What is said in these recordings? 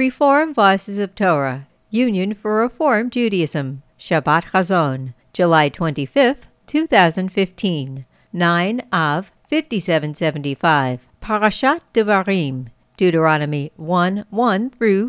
Reform Voices of Torah, Union for Reform Judaism, Shabbat Chazon, July 25, 2015, 9 Av 5775, Parashat Devarim, Deuteronomy 1:1 through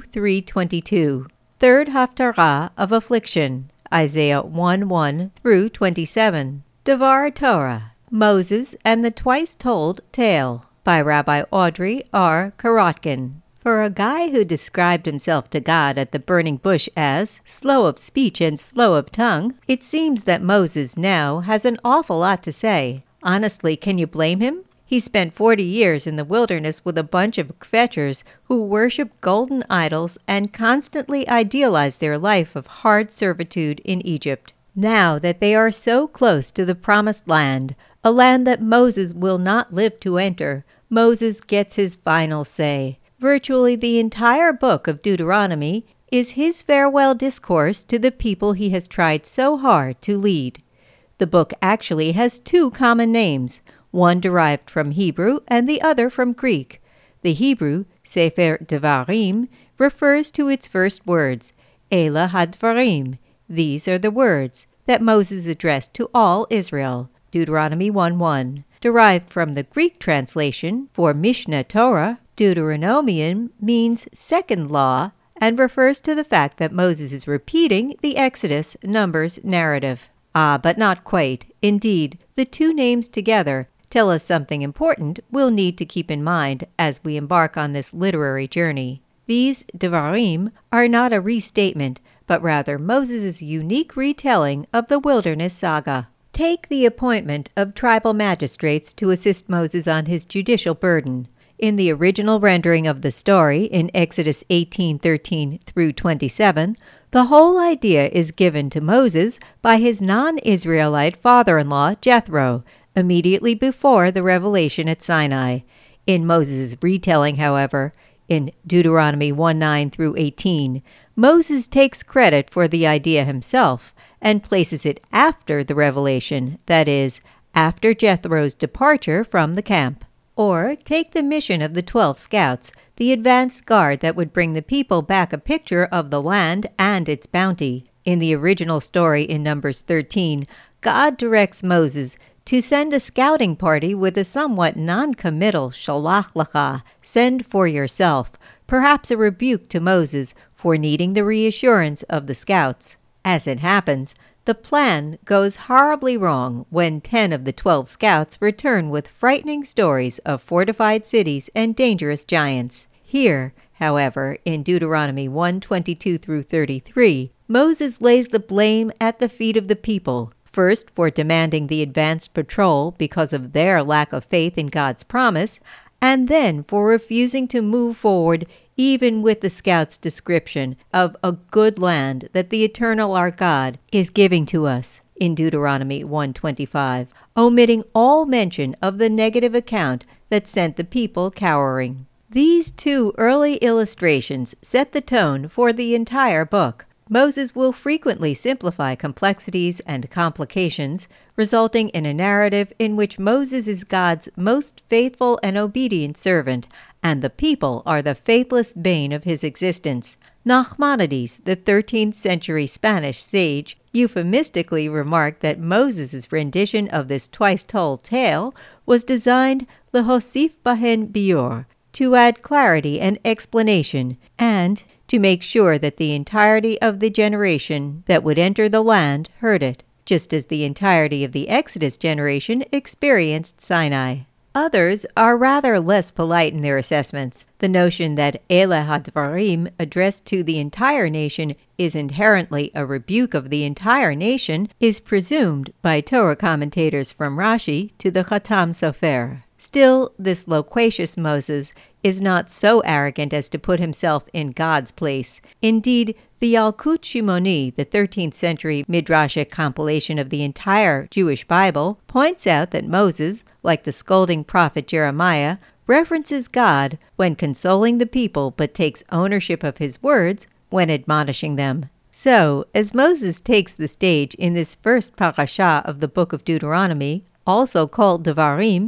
3:22, Third Haftarah of Affliction, Isaiah 1:1 through 27, Devar Torah, Moses and the Twice-Told Tale, by Rabbi Audrey R. Karotkin. For a guy who described himself to God at the burning bush as slow of speech and slow of tongue, it seems that Moses now has an awful lot to say. Honestly, can you blame him? He spent 40 years in the wilderness with a bunch of kvetchers who worship golden idols and constantly idealize their life of hard servitude in Egypt. Now that they are so close to the promised land, a land that Moses will not live to enter, Moses gets his final say. Virtually the entire book of Deuteronomy is his farewell discourse to the people he has tried so hard to lead. The book actually has two common names, one derived from Hebrew and the other from Greek. The Hebrew, Sefer Devarim, refers to its first words, Ela Hadvarim. These are the words that Moses addressed to all Israel, Deuteronomy 1:1. Derived from the Greek translation for Mishnah Torah, Deuteronomium means second law and refers to the fact that Moses is repeating the Exodus Numbers narrative. But not quite. Indeed, the two names together tell us something important we'll need to keep in mind as we embark on this literary journey. These Devarim are not a restatement, but rather Moses' unique retelling of the wilderness saga. Take the appointment of tribal magistrates to assist Moses on his judicial burden. In the original rendering of the story in Exodus 18:13 through 27, the whole idea is given to Moses by his non-Israelite father-in-law Jethro, immediately before the revelation at Sinai. In Moses' retelling, however, in Deuteronomy 1:9 through 18, Moses takes credit for the idea himself and places it after the revelation, that is, after Jethro's departure from the camp. Or take the mission of the 12 scouts, the advance guard that would bring the people back a picture of the land and its bounty. In the original story in Numbers 13, God directs Moses to send a scouting party with a somewhat non-committal shalach lecha, send for yourself, perhaps a rebuke to Moses for needing the reassurance of the scouts. As it happens, the plan goes horribly wrong when 10 of the 12 scouts return with frightening stories of fortified cities and dangerous giants. Here, however, in Deuteronomy 1:22 through 33, Moses lays the blame at the feet of the people, first for demanding the advanced patrol because of their lack of faith in God's promise, and then for refusing to move forward even with the scouts' description of a good land that the Eternal our God is giving to us in Deuteronomy 1:25, omitting all mention of the negative account that sent the people cowering. These two early illustrations set the tone for the entire book. Moses will frequently simplify complexities and complications, resulting in a narrative in which Moses is God's most faithful and obedient servant, and the people are the faithless bane of his existence. Nachmanides, the 13th century Spanish sage, euphemistically remarked that Moses' rendition of this twice-told tale was designed lehosif bahen biur, to add clarity and explanation, and to make sure that the entirety of the generation that would enter the land heard it, just as the entirety of the Exodus generation experienced Sinai. Others are rather less polite in their assessments. The notion that Ela Hadvarim addressed to the entire nation is inherently a rebuke of the entire nation is presumed by Torah commentators from Rashi to the Khatam Sofer. Still, this loquacious Moses is not so arrogant as to put himself in God's place. Indeed, the Yalkut Shimoni, the 13th century Midrashic compilation of the entire Jewish Bible, points out that Moses, like the scolding prophet Jeremiah, references God when consoling the people but takes ownership of his words when admonishing them. So, as Moses takes the stage in this first parashah of the book of Deuteronomy, also called Devarim,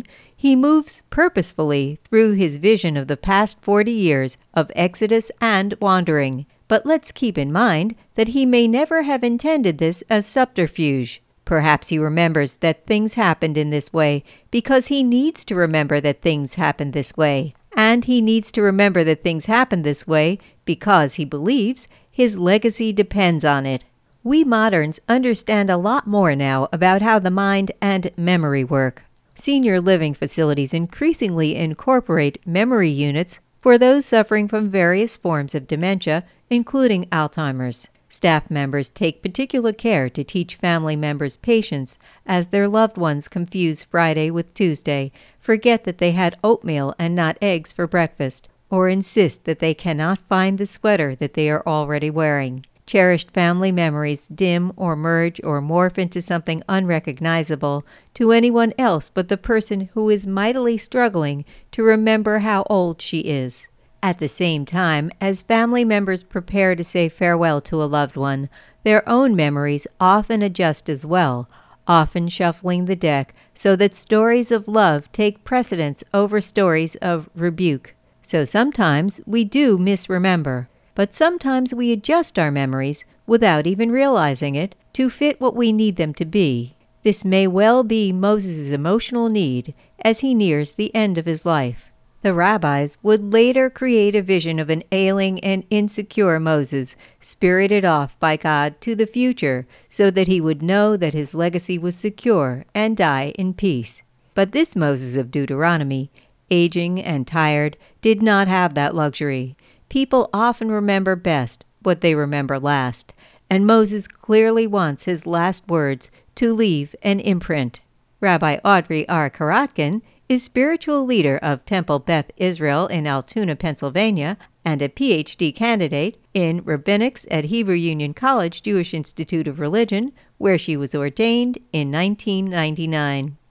He moves purposefully through his vision of the past 40 years of exodus and wandering. But let's keep in mind that he may never have intended this as subterfuge. Perhaps he remembers that things happened in this way because he needs to remember that things happened this way. And he needs to remember that things happened this way because he believes his legacy depends on it. We moderns understand a lot more now about how the mind and memory work. Senior living facilities increasingly incorporate memory units for those suffering from various forms of dementia, including Alzheimer's. Staff members take particular care to teach family members patience as their loved ones confuse Friday with Tuesday, forget that they had oatmeal and not eggs for breakfast, or insist that they cannot find the sweater that they are already wearing. Cherished family memories dim or merge or morph into something unrecognizable to anyone else but the person who is mightily struggling to remember how old she is. At the same time, as family members prepare to say farewell to a loved one, their own memories often adjust as well, often shuffling the deck so that stories of love take precedence over stories of rebuke. So sometimes we do misremember, but sometimes we adjust our memories without even realizing it to fit what we need them to be. This may well be Moses' emotional need as he nears the end of his life. The rabbis would later create a vision of an ailing and insecure Moses, spirited off by God to the future so that he would know that his legacy was secure and die in peace. But this Moses of Deuteronomy, aging and tired, did not have that luxury. People often remember best what they remember last, and Moses clearly wants his last words to leave an imprint. Rabbi Audrey R. Karatkin is spiritual leader of Temple Beth Israel in Altoona, Pennsylvania, and a Ph.D. candidate in rabbinics at Hebrew Union College Jewish Institute of Religion, where she was ordained in 1999.